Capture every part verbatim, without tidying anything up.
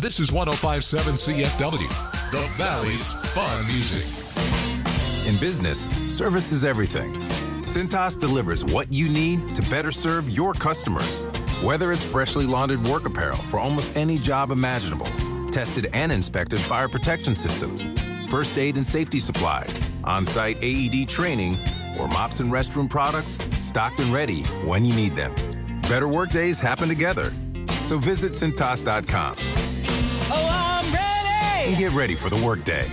This is one oh five point seven C F W, the Valley's fun music. In business, service is everything. Cintas delivers what you need to better serve your customers. Whether it's freshly laundered work apparel for almost any job imaginable, tested and inspected fire protection systems, first aid and safety supplies, on-site A E D training, or mops and restroom products, stocked and ready when you need them. Better work days happen together. So visit Cintas dot com. Oh, I'm ready! And get ready for the workday.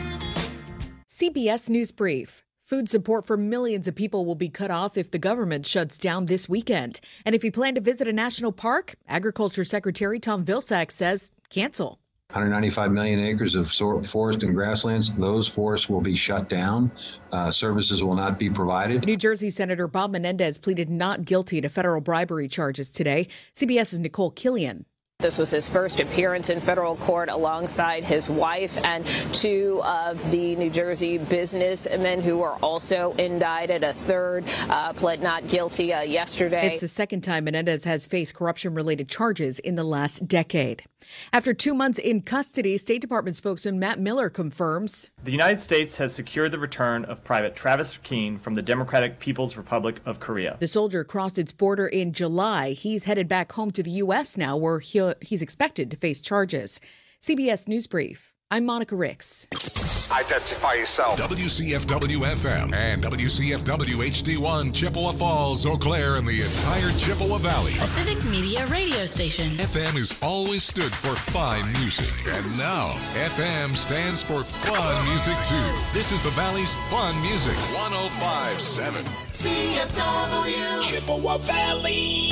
C B S News Brief. Food support for millions of people will be cut off if the government shuts down this weekend. And if you plan to visit a national park, Agriculture Secretary Tom Vilsack says cancel. one hundred ninety-five million acres of forest and grasslands, those forests will be shut down. Uh, services will not be provided. New Jersey Senator Bob Menendez pleaded not guilty to federal bribery charges today. CBS's Nicole Killian. This was his first appearance in federal court alongside his wife and two of the New Jersey businessmen who were also indicted. A third uh, pled not guilty uh, yesterday. It's the second time Menendez has faced corruption-related charges in the last decade. After two months in custody, State Department spokesman Matt Miller confirms the United States has secured the return of Private Travis Keane from the Democratic People's Republic of Korea. The soldier crossed its border in July. He's headed back home to the U S now, where he'll, he's expected to face charges. C B S News Brief. I'm Monica Ricks. Identify yourself. W C F W F M and W C F W H D one, Chippewa Falls, Eau Claire, and the entire Chippewa Valley. A civic media radio station. F M has always stood for fine music. And now, F M stands for fun music, too. This is the Valley's fun music. one oh five point seven. C F W. Chippewa Valley.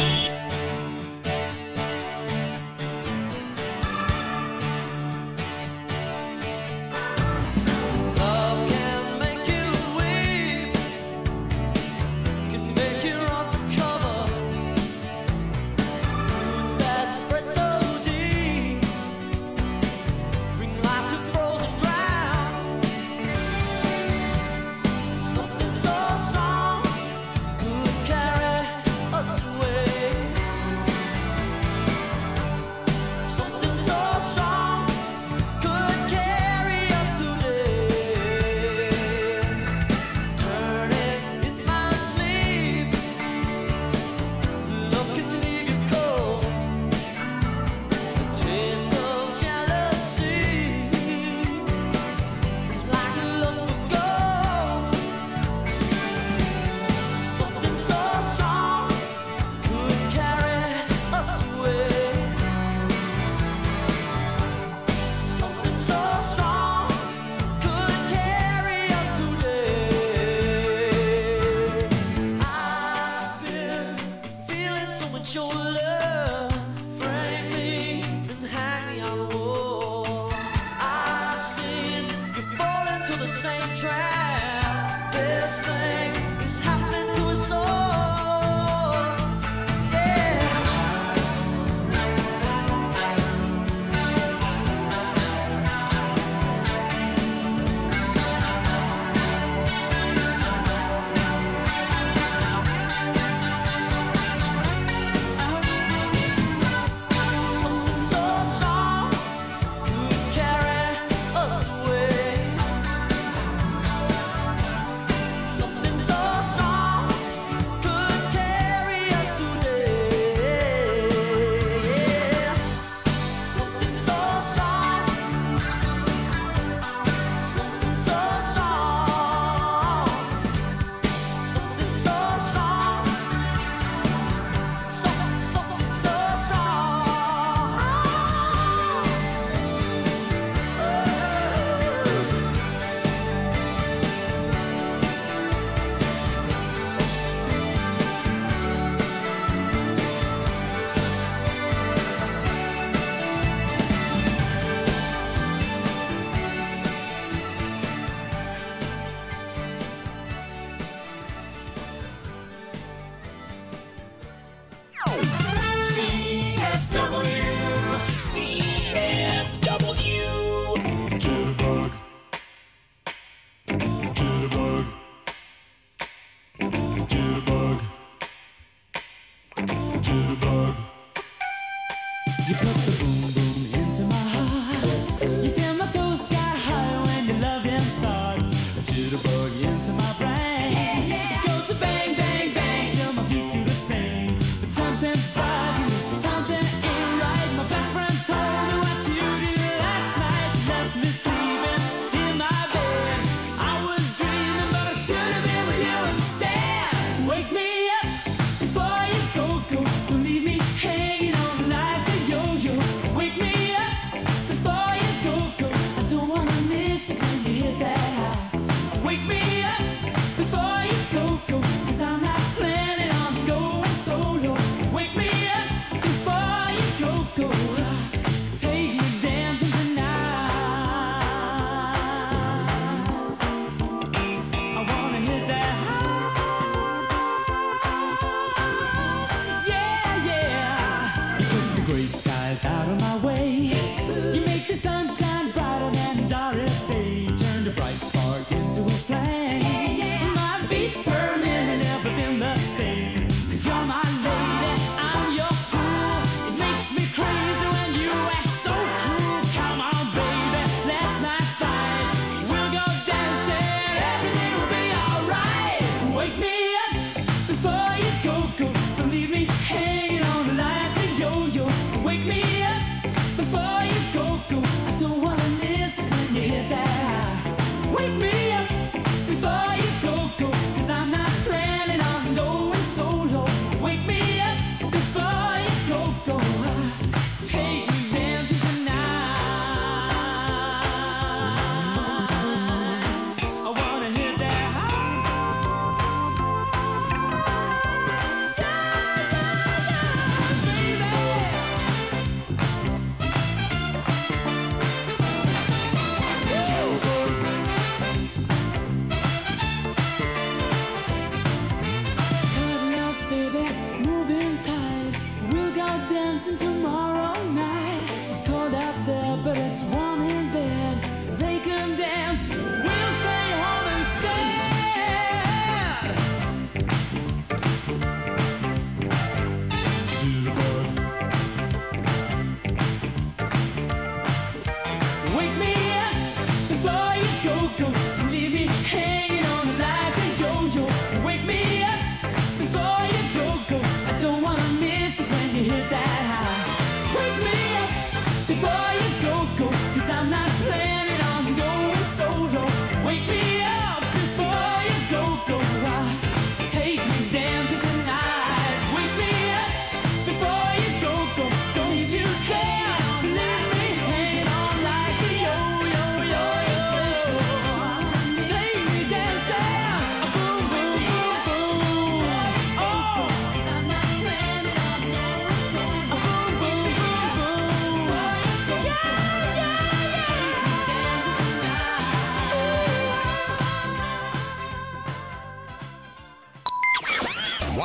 Something so strong could carry us away.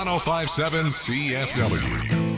one oh five point seven C F W.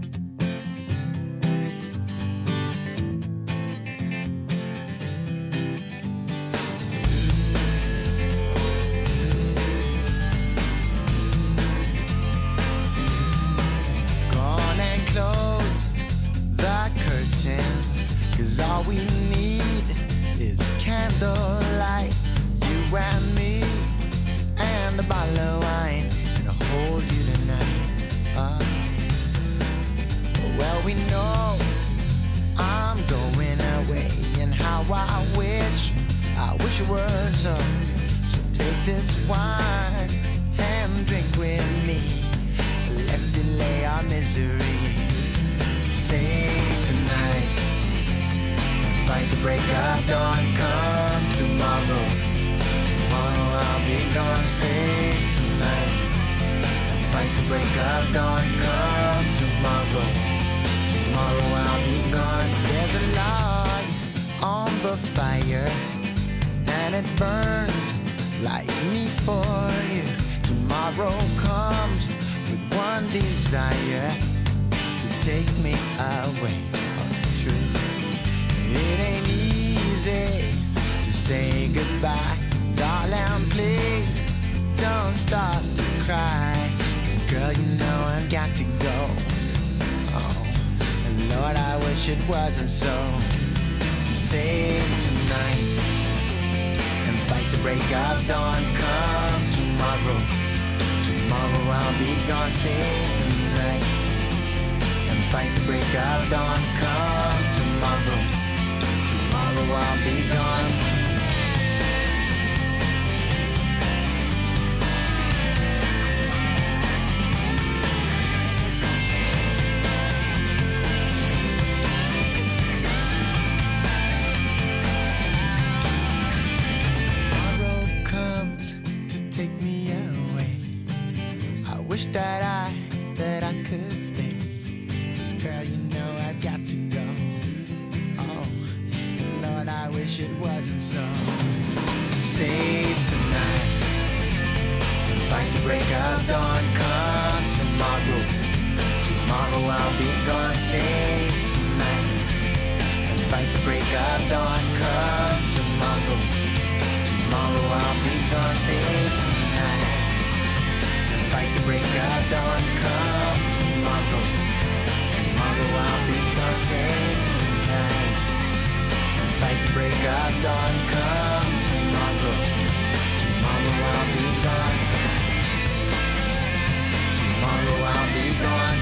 All we need is candlelight, you and me, and a bottle of wine, and I'll hold you tonight. Uh, well, we know I'm going away, and how I wish, I wish it were so. So take this wine and drink with me. Let's delay our misery. Say tonight. Fight the break of dawn, come tomorrow. Tomorrow I'll be gone, say tonight. Fight the break of dawn, come tomorrow. Tomorrow I'll be gone. There's a log on the fire, and it burns like me for you. Tomorrow comes with one desire, to take me away. Oh, it's true. It ain't easy to say goodbye. Darling, please don't start to cry. 'Cause girl, you know I've got to go. Oh, and Lord, I wish it wasn't so. Save tonight and fight the break of dawn. Come tomorrow. Tomorrow I'll be gone. Save tonight and fight the break of dawn. Come tomorrow. Tomorrow I'll be gone. Tomorrow comes to take me away. I wish that I, that I could stay. Girl, you know I've got to go. Lord, I wish it wasn't so. Save tonight and fight the break of dawn. Come tomorrow. Tomorrow I'll be gone. Save tonight and fight the break of dawn. Come tomorrow. Tomorrow I'll be gone. Save tonight and fight the break of dawn. Come tomorrow. Tomorrow I'll be gone. Save tonight. Fight the break of dawn, come tomorrow. Tomorrow I'll be gone. Tomorrow I'll be gone.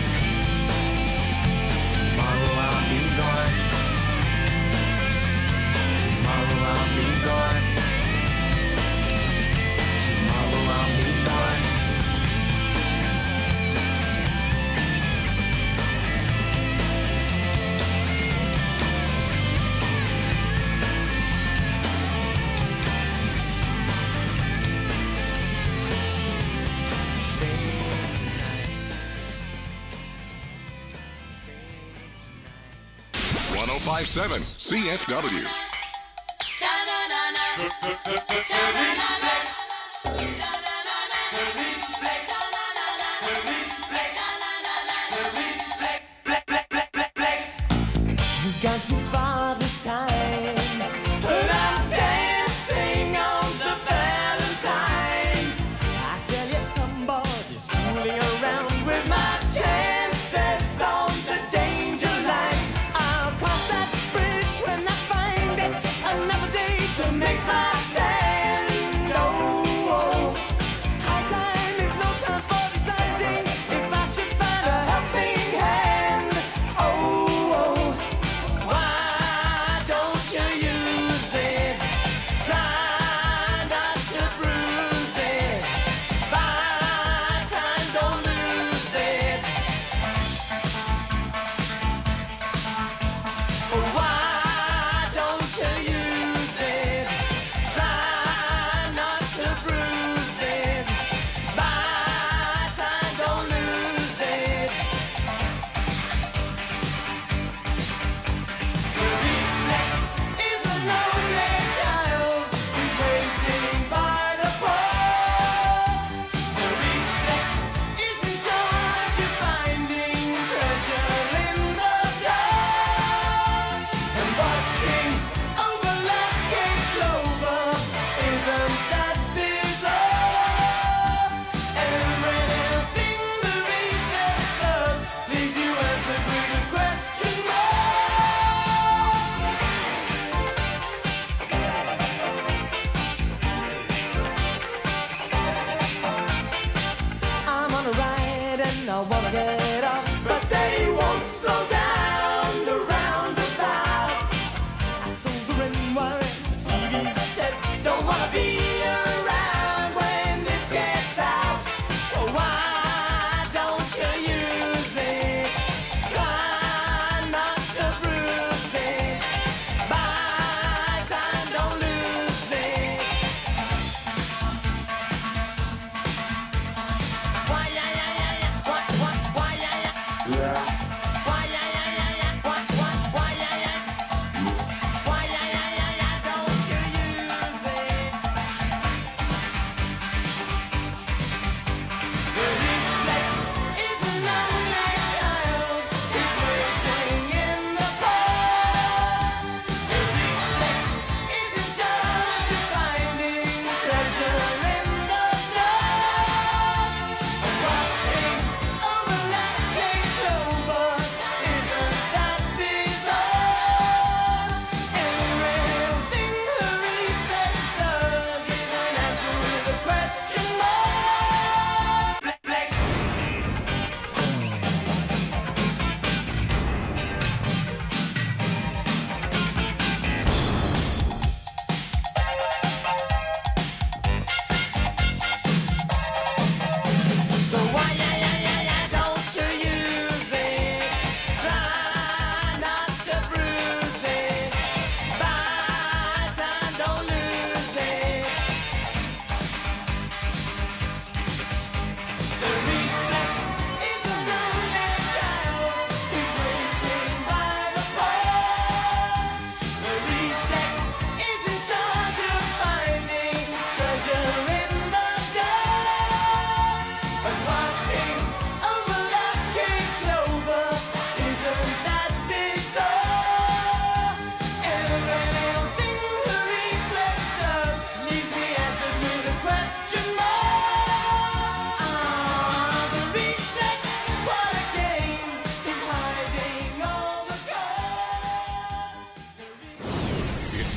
Tomorrow I'll be gone. Tomorrow I'll be gone. Tomorrow I'll be gone. one oh five point seven C F W. You got too far this time, but I'm dancing on the Valentine. I tell you, somebody's fooling around with my chances on the danger line. I'll cross that bridge when I find it. Another day to make my stand. Oh, oh. High time is no time for deciding if I should find a helping hand. Oh, oh. Why don't you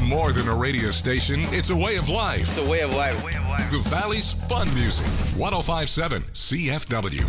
more than a radio station, it's a way of life. It's a way of life. The Valley's Fun Music, one oh five point seven C F W.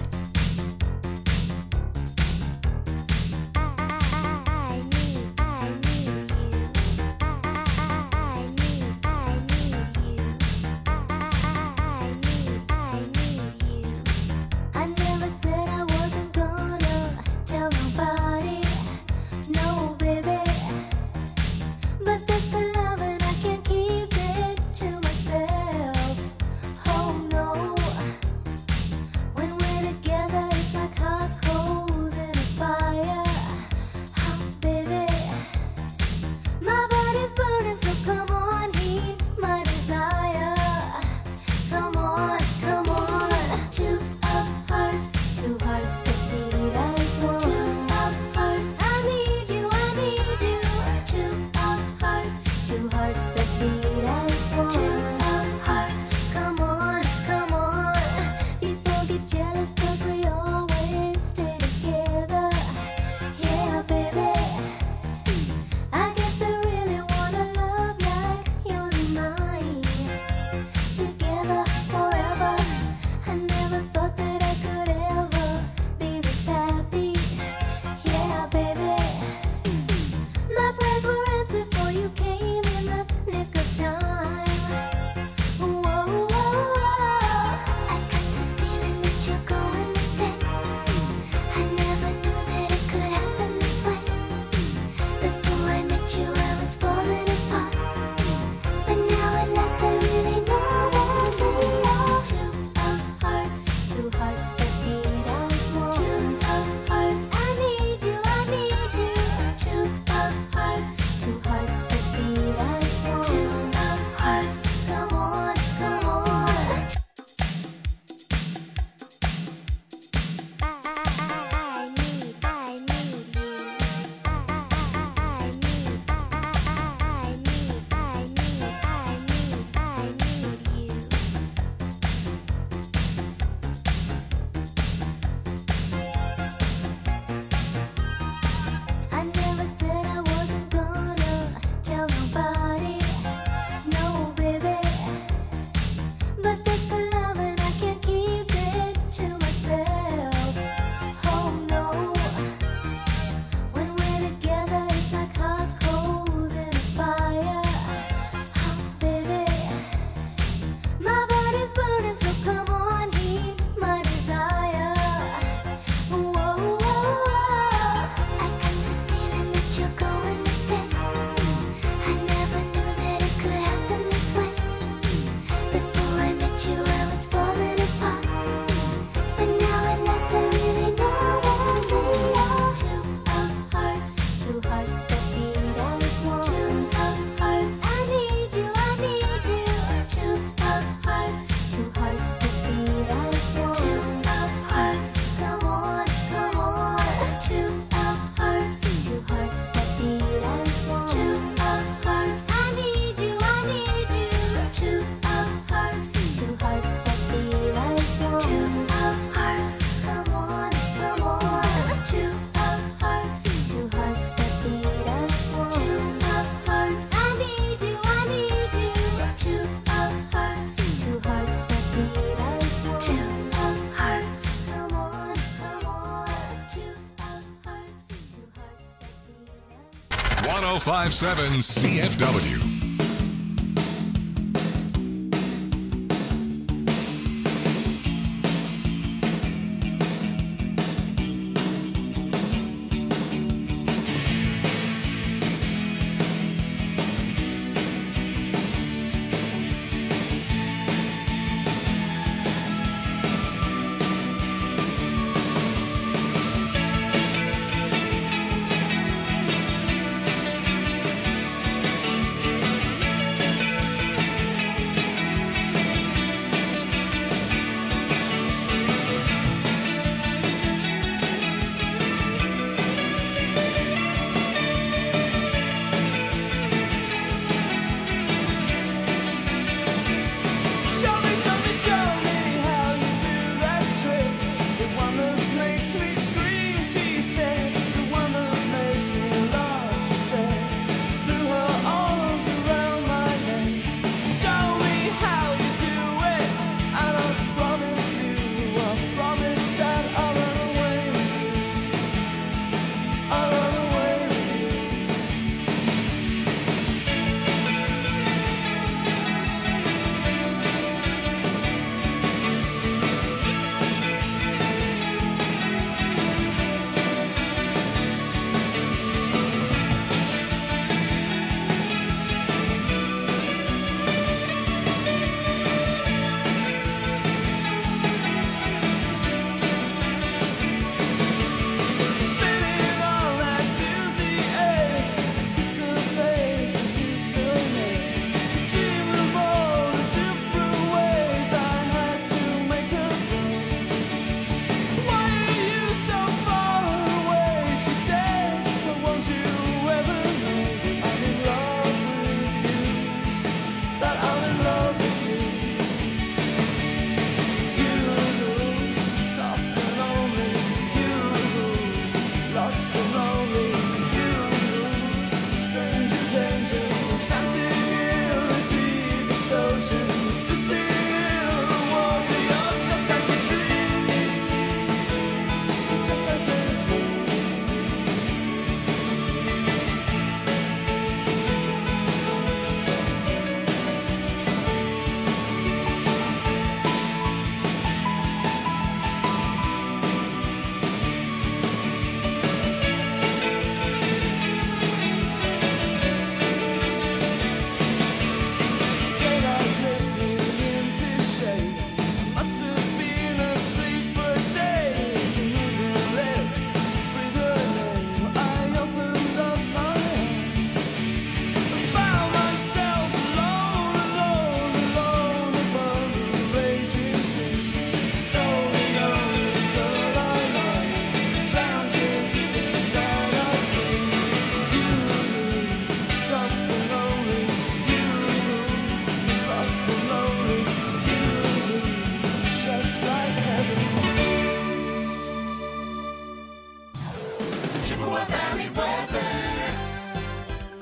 one oh five point seven C F W.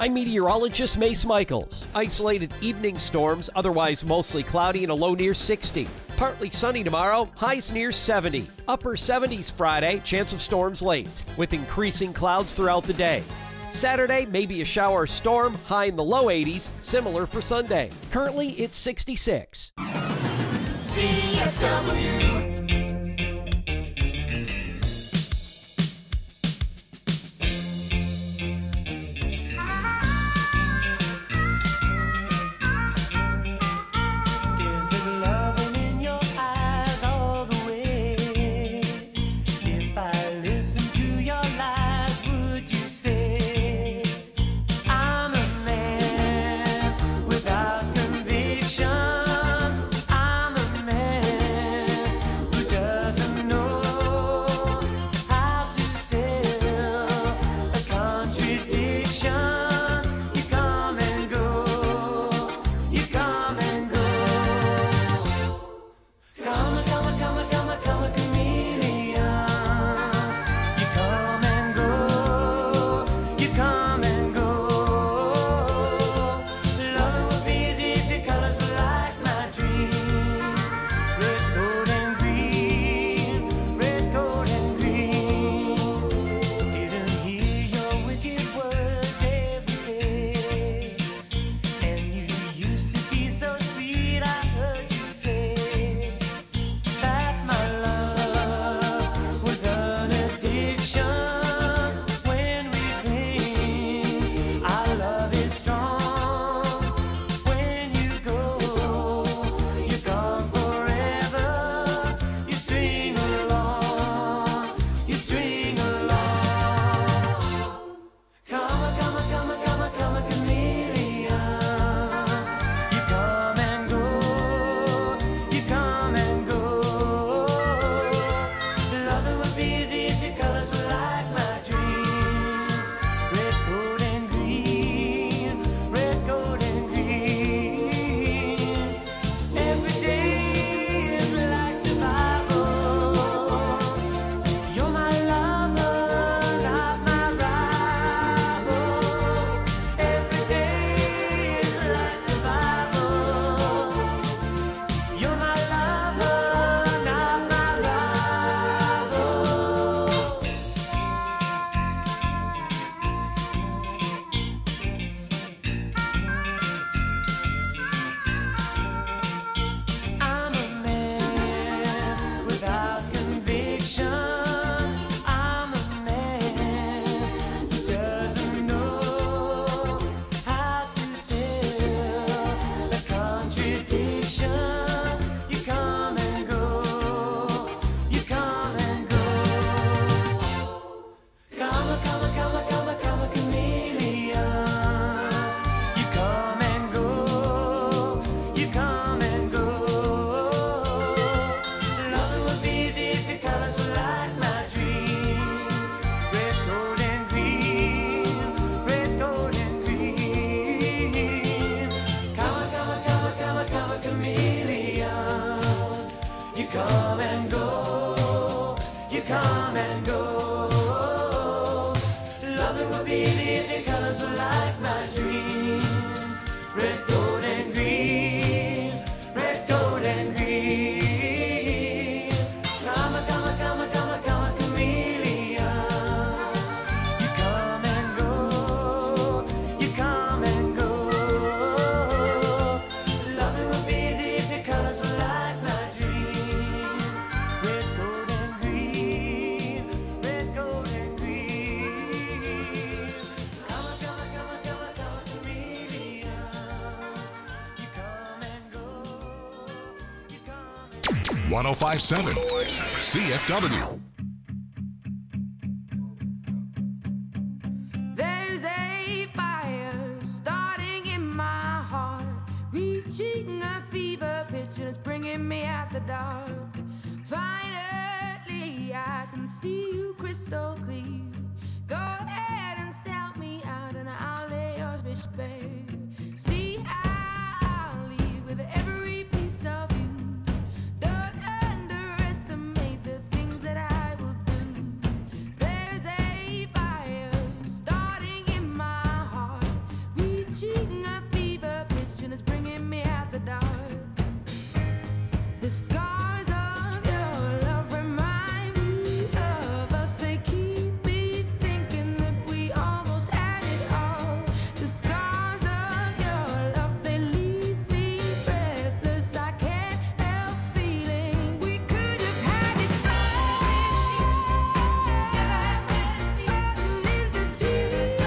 I'm meteorologist Mace Michaels. Isolated evening storms, otherwise mostly cloudy and a low near sixty. Partly sunny tomorrow, highs near seventy. Upper seventies Friday, chance of storms late, with increasing clouds throughout the day. Saturday, maybe a shower or storm, high in the low eighties, similar for Sunday. Currently, it's sixty-six. C F W. one oh five point seven C F W. There's a fire starting in my heart, reaching a fever pitch and it's bringing me out the dark. Finally, I can see you crystal clear. Go ahead and sell me out and I'll lay your bitch bare. See, I'll leave with every piece of you. Don't underestimate the things that I will do. There's a fire starting in my heart, reaching a fever pitch and it's bringing me out the dark. The scars of your love remind me of us. They keep me thinking that we almost had it all. The scars of your love, they leave me breathless. I can't help feeling we could have had it all. Rotten in the deep.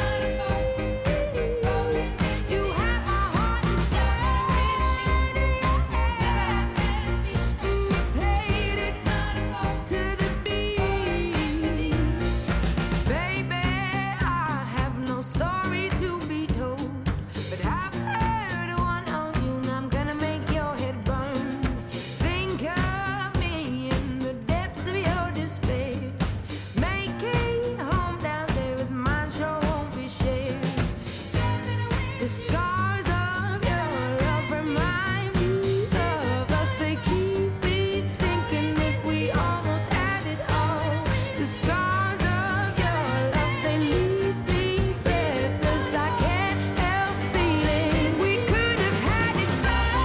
You have my heart inside, and you played it to the beat. Baby, I have no story to be told, but I've heard one on you, and I'm gonna make your head burn. Think of me in the depths of your despair. Make a home down there as mine sure won't be shared. The scars of your love remind me of us. They keep me thinking that we almost had it all. The scars of your love, they leave me breathless. I can't help feeling we could have had it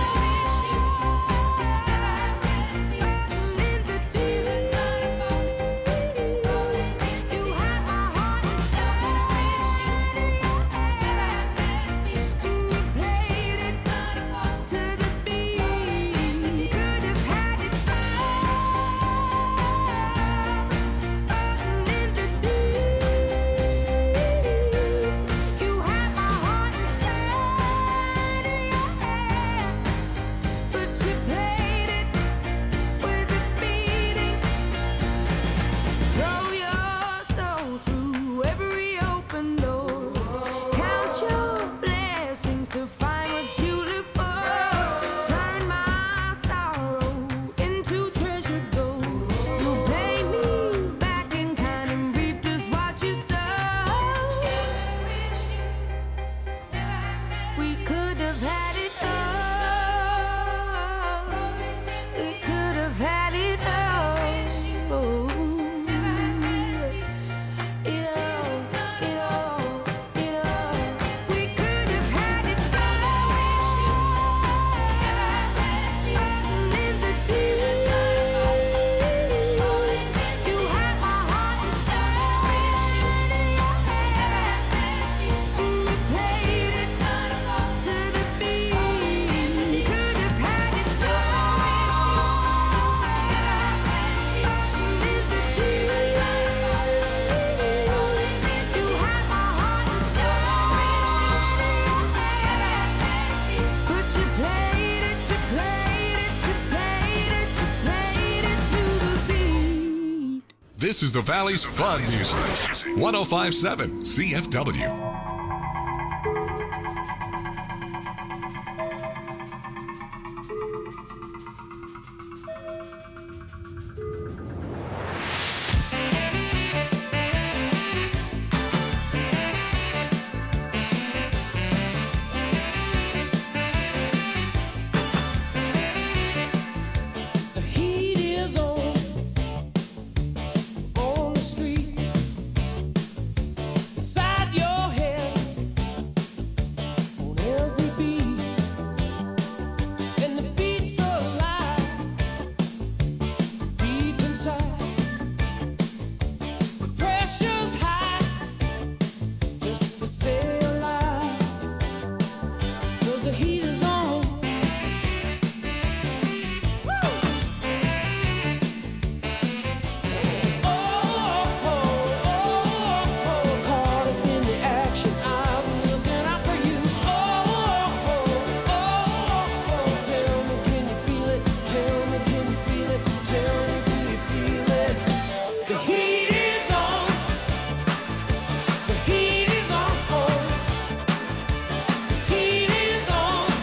all. Rotten in the deep. You have my heart inside, and you played it to the beat. Could have had it all. Rotten in the deep. You have my heart inside of your head, but you played it with a beating. Throw your soul through every open door. Count your blessings to find what you look for. Turn my sorrow into treasure gold. You'll pay me back in kind and reap just what you sow. We could have had it all. We could have had it all. It all, it all, it all. We could have had it all. Rotten in the deep. You have my heart inside of your head, and you played it to the beat. Could have had it all. Rotten in the deep. You have my heart inside of your head, but you played it, you played it, you played it, you played it to the beat. This is the Valley's Fun Music. one oh five point seven C F W. The heat is on, on the street, inside your head, on every beat, and the beats alive, deep inside. The pressure's high, just to stay alive, 'cause the heat is on. Caught up in the action, I'm looking out for you. Tell me, can you feel it? Tell me, can you feel it? Tell me, do you feel it? The heat is on. The heat is on. The heat is on.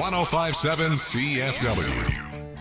one oh five point seven C F W.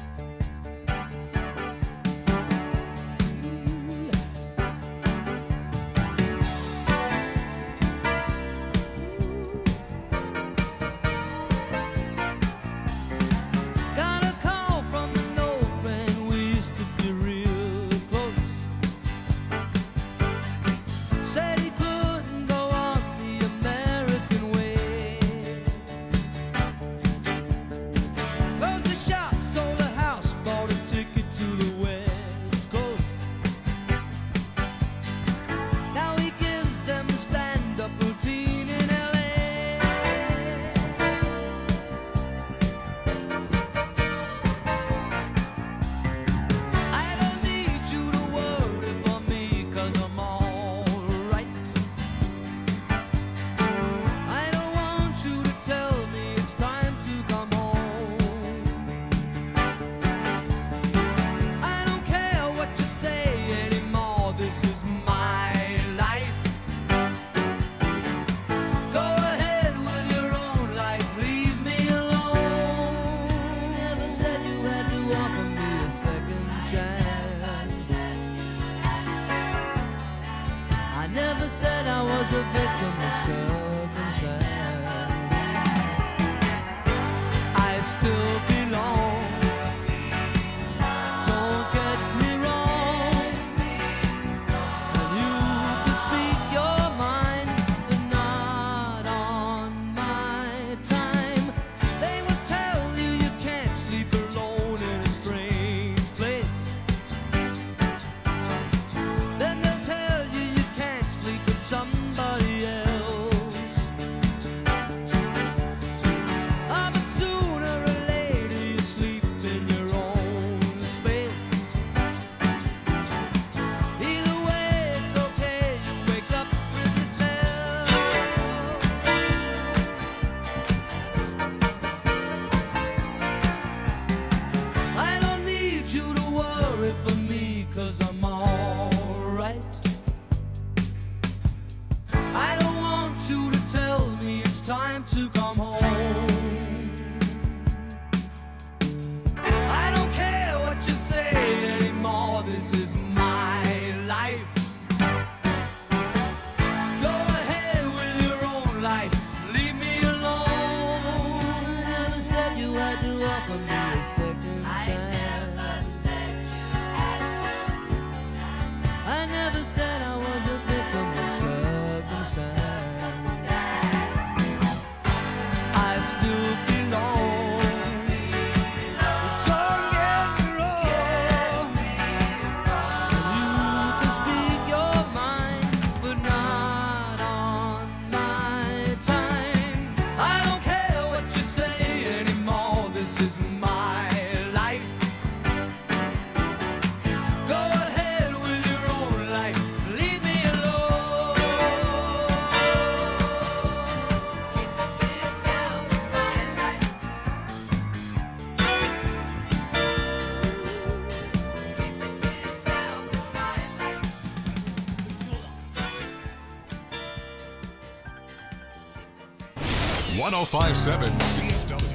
one oh five point seven C F W.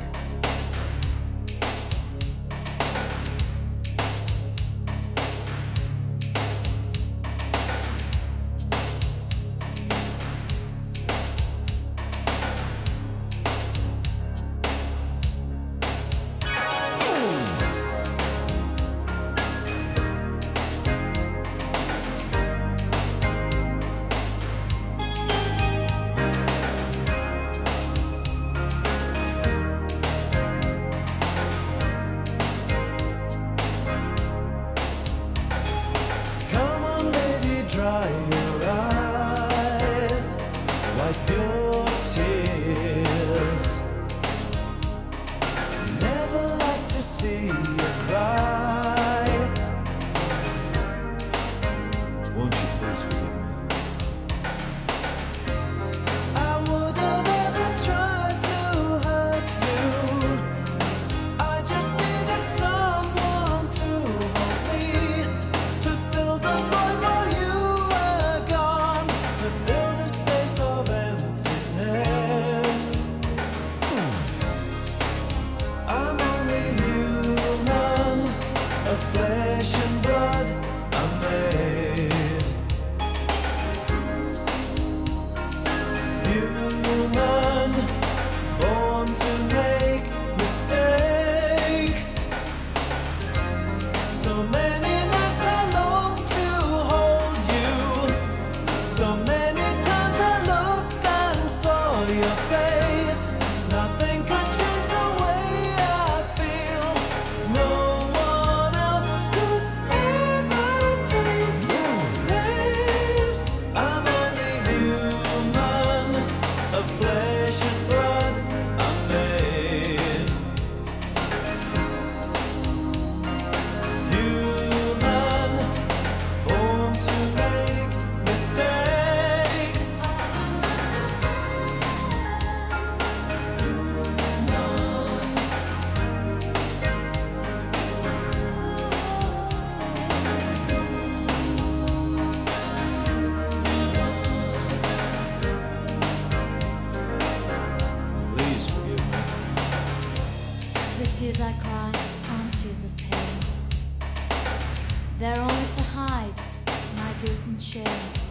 and shame.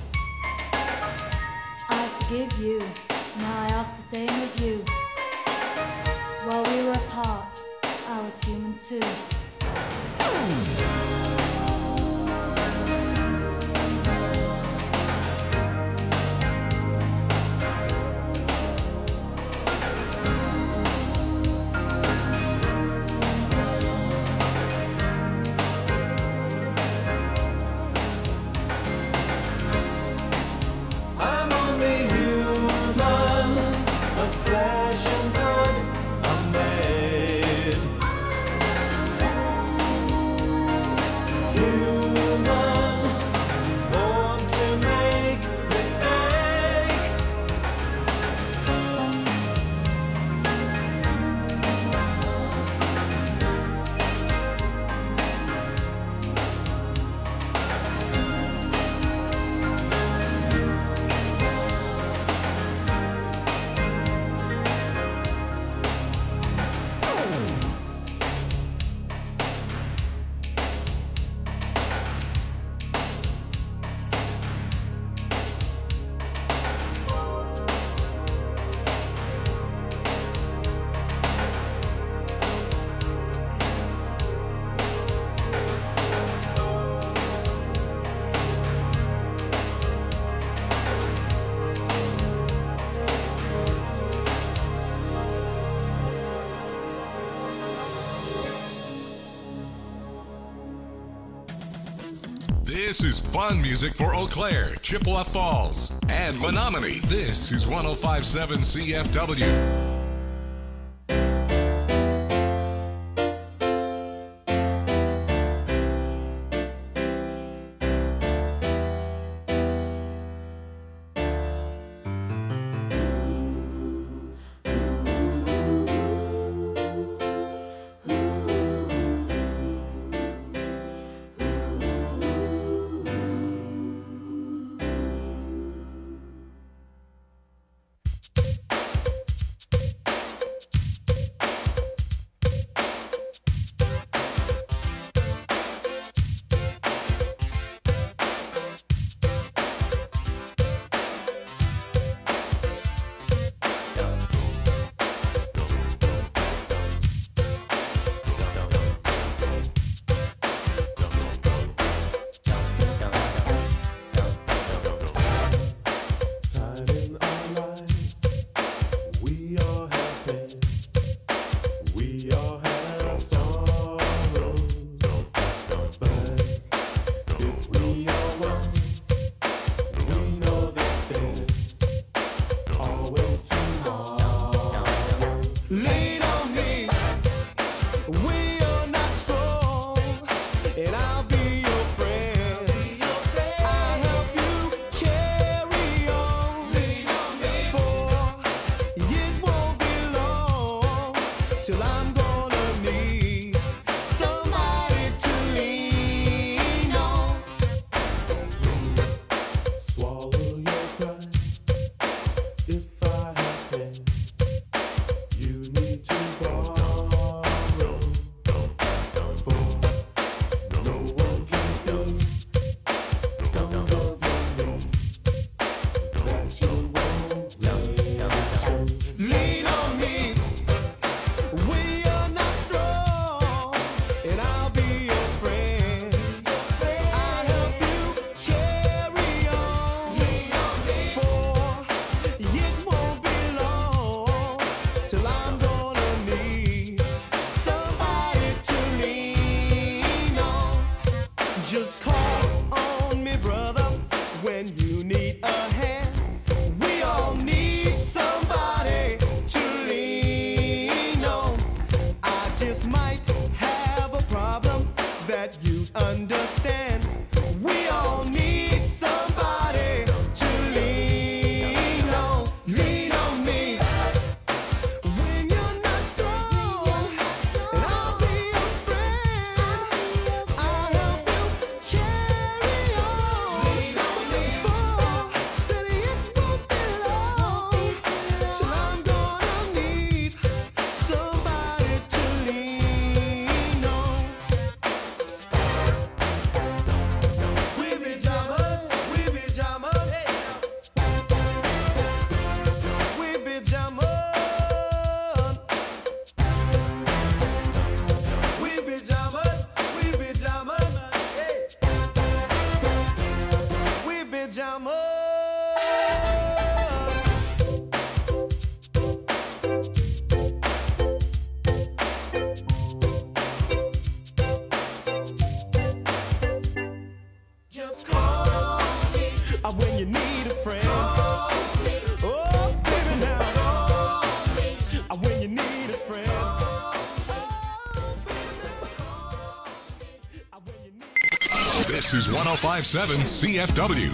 I forgive you, now I ask the same of you. While we were apart, I was human too. I'm only human, of flesh and blood I'm made. Human, born to make mistakes. This is fun music for Eau Claire, Chippewa Falls, and Menominee. This is one oh five point seven C F W. uh, when you need a friend. Oh, baby, now, uh, when you need a friend. This is one oh five point seven C F W.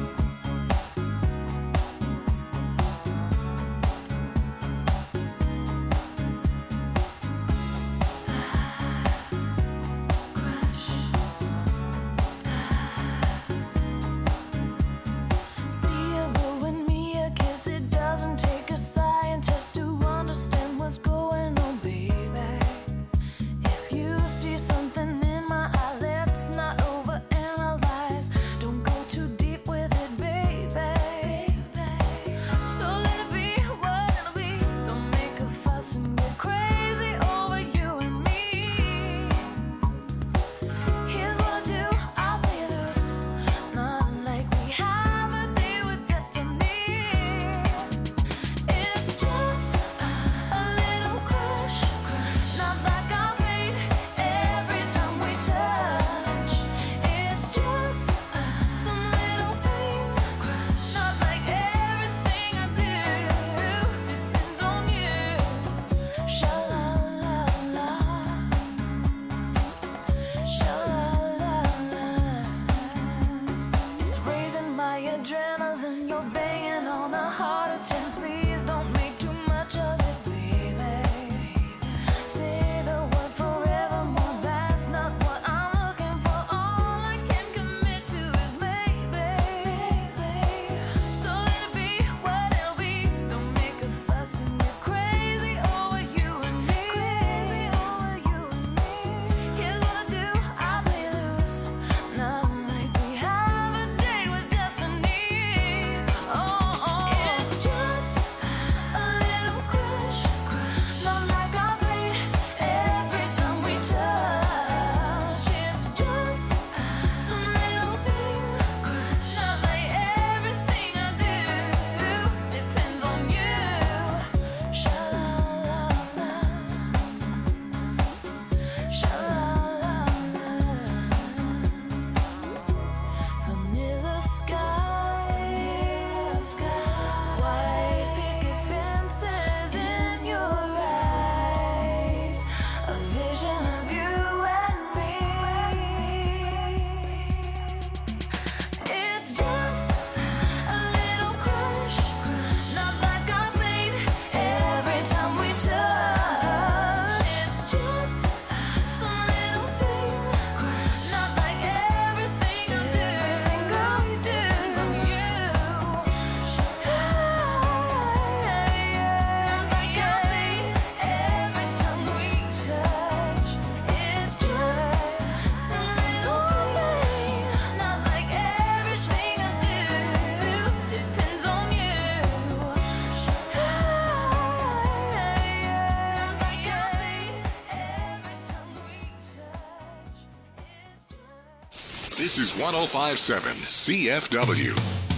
This is one oh five point seven C F W.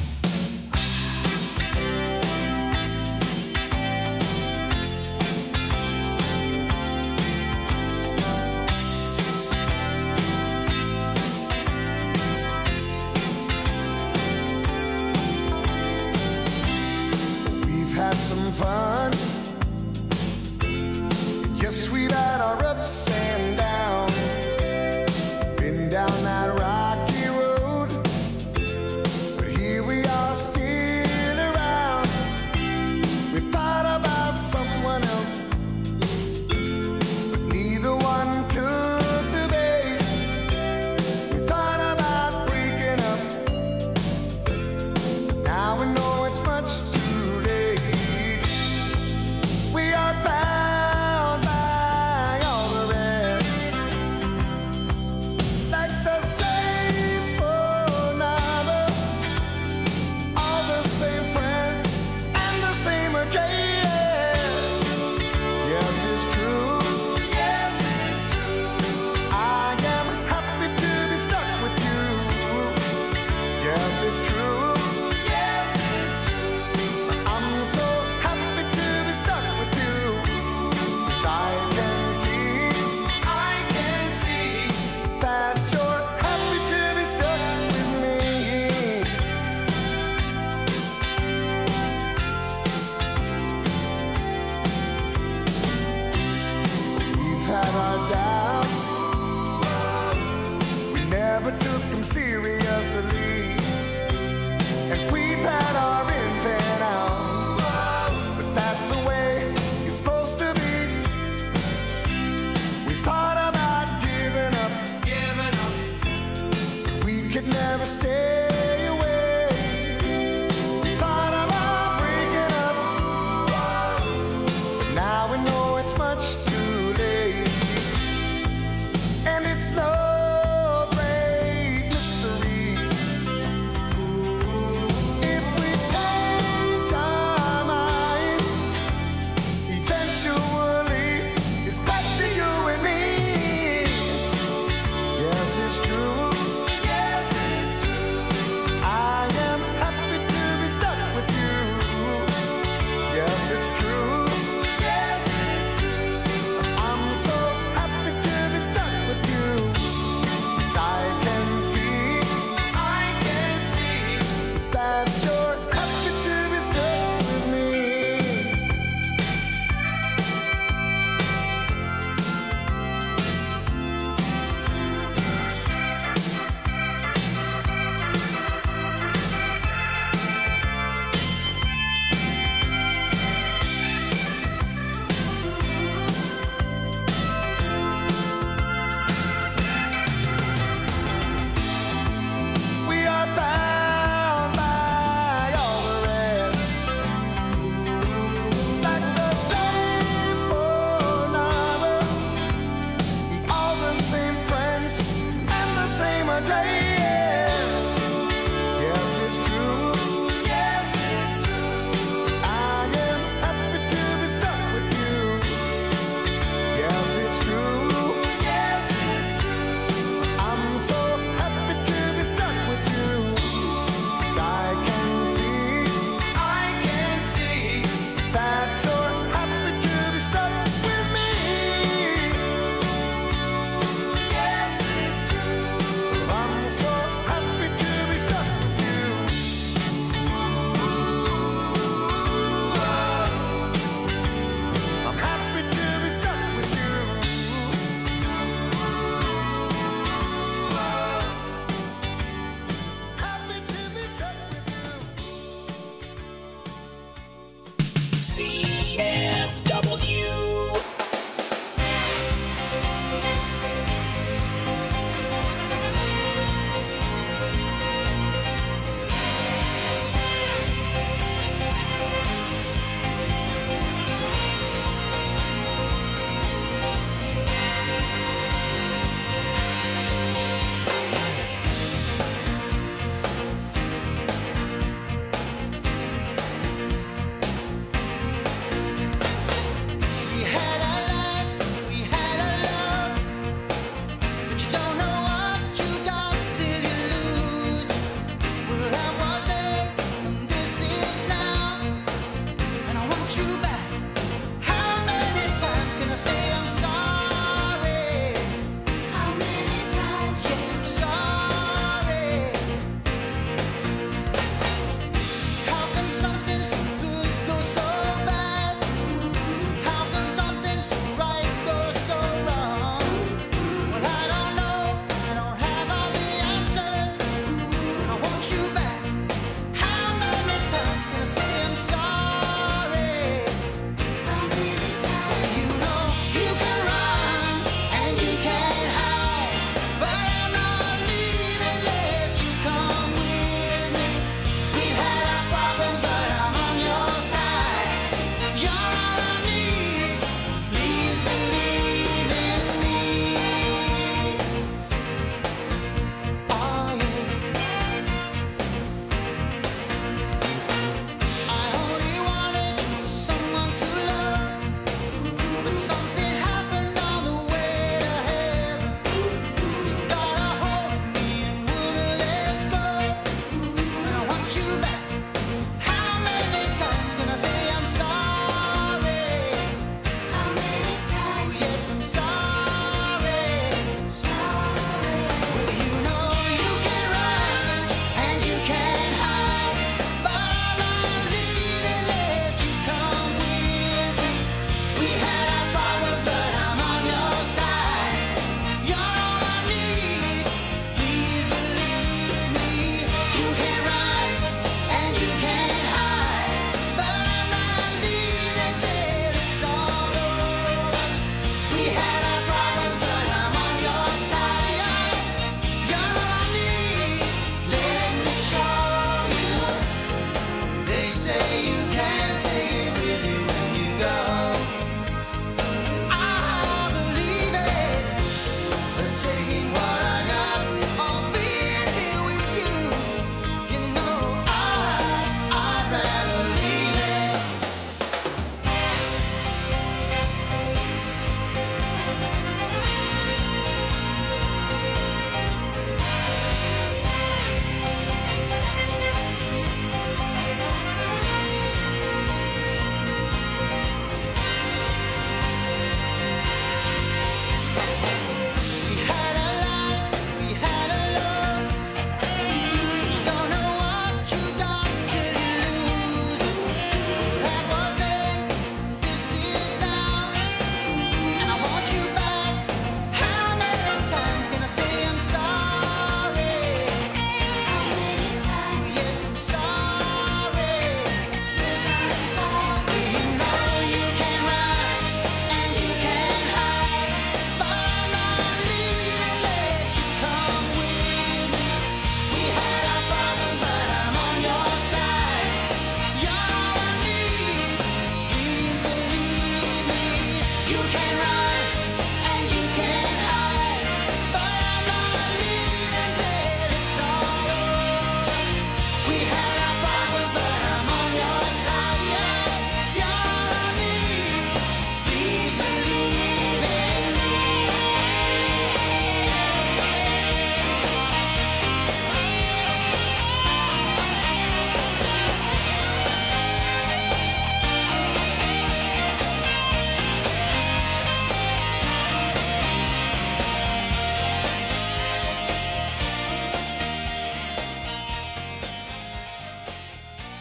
We've had some fun. Yes, we've had our ups and downs. Been down that rocky road, but here we are still around. We thought about someone else, but neither one took the bait. We thought about breaking up, now we know it's much too late. C F W.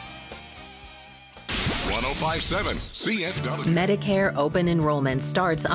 one oh five point seven C F W. Medicare open enrollment starts on